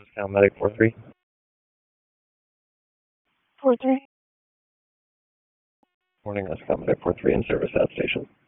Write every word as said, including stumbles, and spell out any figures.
Cal Medic four three. four three. Morning, that's Cal Medic four three in service at station.